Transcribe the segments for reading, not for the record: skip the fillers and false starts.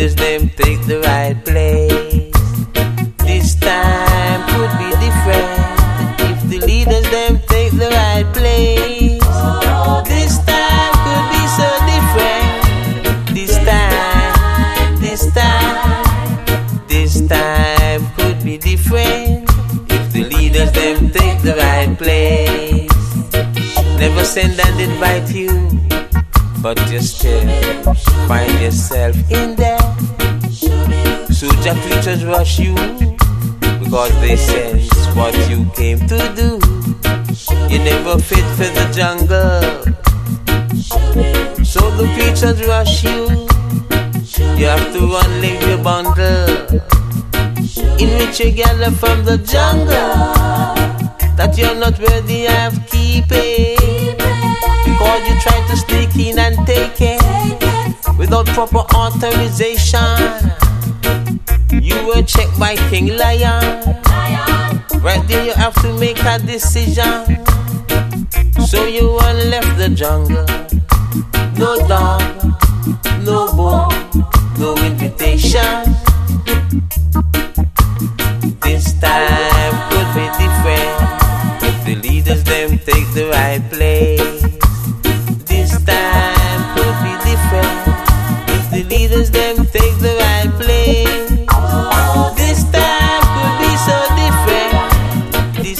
leaders them take the right place. This time could be different if the leaders them take the right place. This time could be so different. This time could be different if the leaders them take the right place. Never send and invite you, but just find yourself in there. Soldier creatures rush you because they sense what you came to do. You never fit for the jungle, so the creatures rush you. You have to run, leave your bundle, in which you gather from the jungle, that you're not worthy of keeping, because you try to sneak in and take it without proper authorization. You were checked by King Lion. Right there you have to make a decision. So you run, left the jungle. No dog, no bone, no invitation. This time could be different if the leaders them take the right place. This time could be different if the leaders them take the right place. This time could be so different. This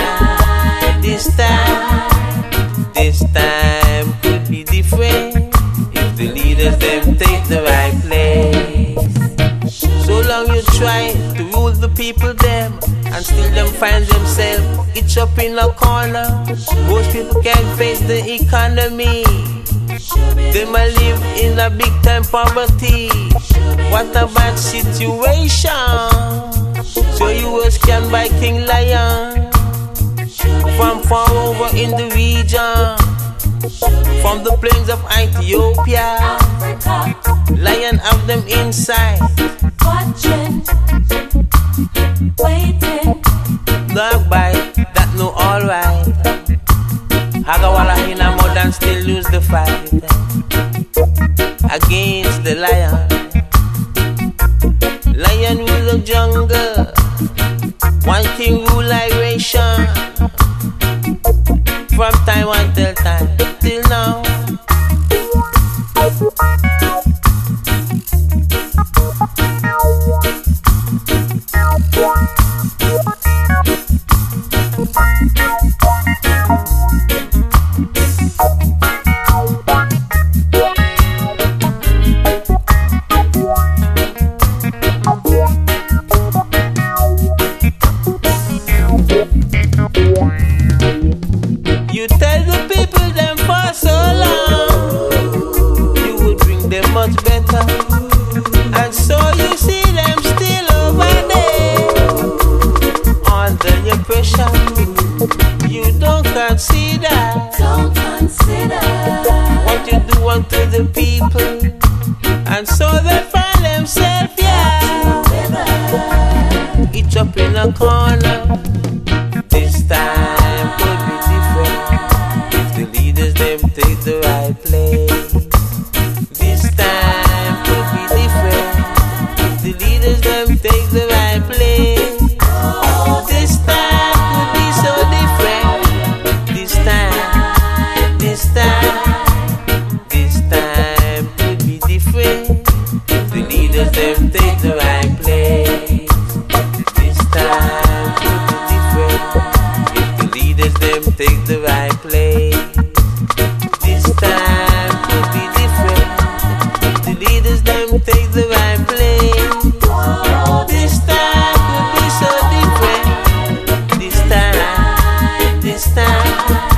time could be different if the leaders them take the right place. So long you try to rule the people them, and still them find themselves each up in a corner. Most people can't face the economy. They might live in a big time poverty. What a bad situation. So you were scammed by King Lion from far over in the region, from the plains of Ethiopia. Lion have them inside, watching, waiting. Dog bite, that no alright. Hagawala in a mud and still lose the fight against the lion. Lion rule the jungle, one king rule iration. From time until time, till now. You tell the people them for so long you would bring them much better, and so you see them still over there under your pressure. You don't consider what you do unto the people, and so they find themselves each up in a corner. This time could be different if the leaders them take the right place. This time could be different if the leaders them take the right place. This time could be so different. This time could be different if the leaders them take the right place. This time could be different if the leaders them take the right place. This time could be different if the leaders them take the right place. This time could be so different. This time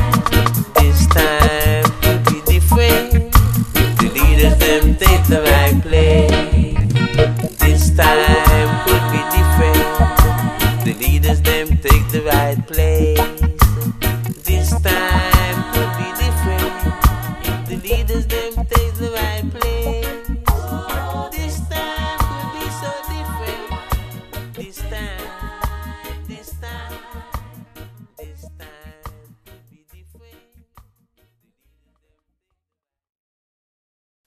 could be different if the leaders them take the right place. This time could be different if the leaders them take the right place. This time could be different if the leaders them